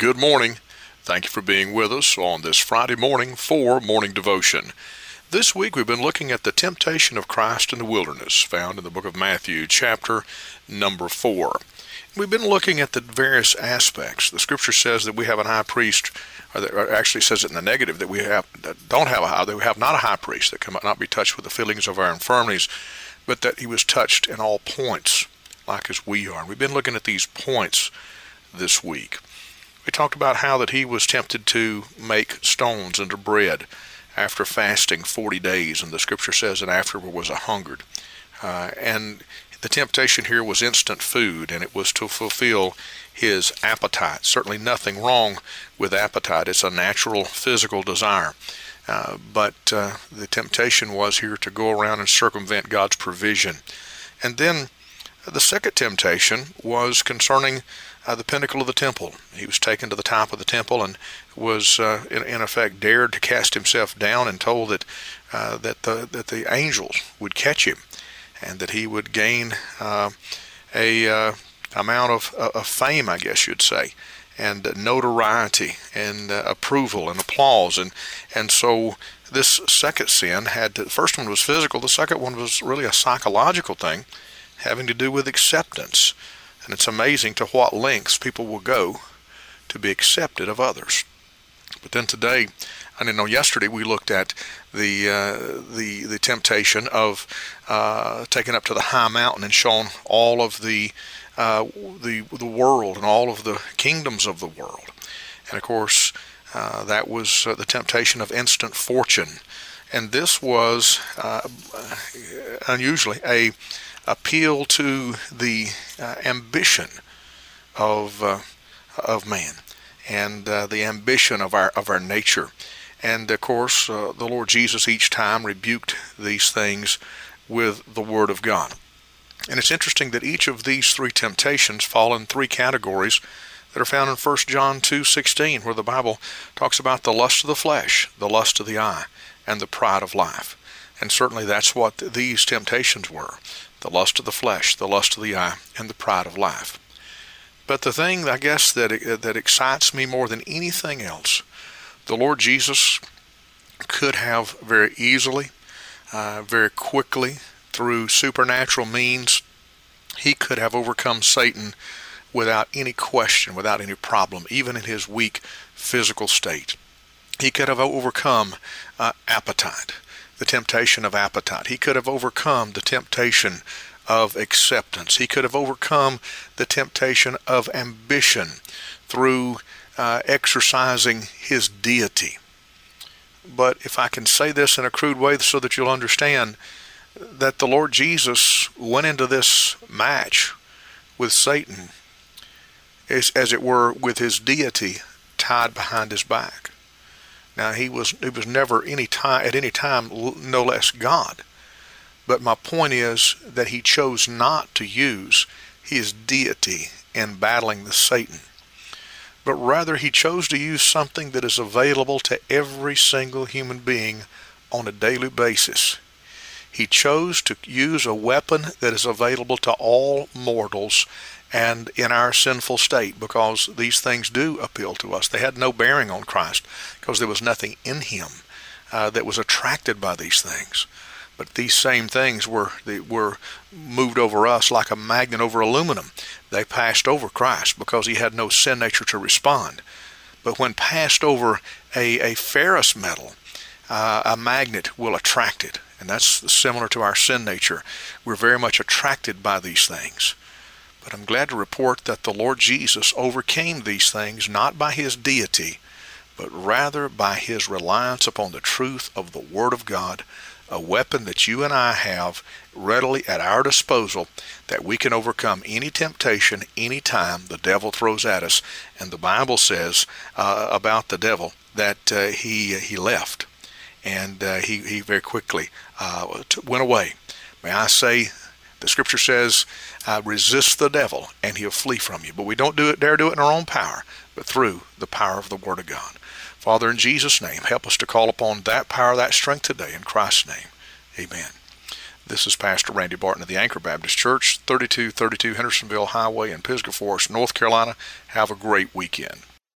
good morning. Thank you for being with us on this Friday morning for Morning Devotion. This week we've been looking at the temptation of Christ in the wilderness, found in the book of Matthew, chapter number 4. We've been looking at the various aspects. The scripture says that we have a high priest, or actually says it in the negative, that we have not a high priest that cannot be touched with the feelings of our infirmities, but that he was touched in all points, like as we are. We've been looking at these points this week. We talked about how that he was tempted to make stones into bread after fasting 40 days, and the scripture says that afterward was a hungered. And the temptation here was instant food, and it was to fulfill his appetite. Certainly nothing wrong with appetite. It's a natural physical desire. But the temptation was here to go around and circumvent God's provision. And then the second temptation was concerning the pinnacle of the temple. He was taken to the top of the temple and was, in effect, dared to cast himself down and told that the angels would catch him and that he would gain a amount of fame, I guess you'd say, and notoriety and approval and applause. And so this second sin the first one was physical, the second one was really a psychological thing having to do with acceptance. And it's amazing to what lengths people will go to be accepted of others. But then today, yesterday we looked at the temptation of taken up to the high mountain and shown all of the world and all of the kingdoms of the world. And of course, that was the temptation of instant fortune. And this was unusually a appeal to the ambition of man and the ambition of our nature. And of course, the Lord Jesus each time rebuked these things with the Word of God. And it's interesting that each of these three temptations fall in three categories that are found in 1 John 2:16, where the Bible talks about the lust of the flesh, the lust of the eye, and the pride of life. And certainly that's what these temptations were: the lust of the flesh, the lust of the eye, and the pride of life. But the thing, I guess, that excites me more than anything else, the Lord Jesus could have very easily, very quickly, through supernatural means, he could have overcome Satan without any question, without any problem, even in his weak physical state. He could have overcome appetite, the temptation of appetite. He could have overcome the temptation of acceptance. He could have overcome the temptation of ambition through exercising his deity. But if I can say this in a crude way so that you'll understand that the Lord Jesus went into this match with Satan, as it were, with his deity tied behind his back. Now, he was never at any time no less God. But my point is that he chose not to use his deity in battling the Satan, but rather he chose to use something that is available to every single human being on a daily basis. He chose to use a weapon that is available to all mortals and in our sinful state, because these things do appeal to us. They had no bearing on Christ because there was nothing in him that was attracted by these things. But these same things were moved over us like a magnet over aluminum. They passed over Christ because he had no sin nature to respond. But when passed over a ferrous metal, a magnet will attract it. And that's similar to our sin nature. We're very much attracted by these things. But I'm glad to report that the Lord Jesus overcame these things not by his deity, but rather by his reliance upon the truth of the Word of God, a weapon that you and I have readily at our disposal, that we can overcome any temptation, any time the devil throws at us. And the Bible says about the devil that he left, and he very quickly went away. May I say, the scripture says, resist the devil and he'll flee from you. But we don't dare do it in our own power, but through the power of the Word of God. Father, in Jesus' name, help us to call upon that power, that strength today, in Christ's name. Amen. This is Pastor Randy Barton of the Anchor Baptist Church, 3232 Hendersonville Highway in Pisgah Forest, North Carolina. Have a great weekend.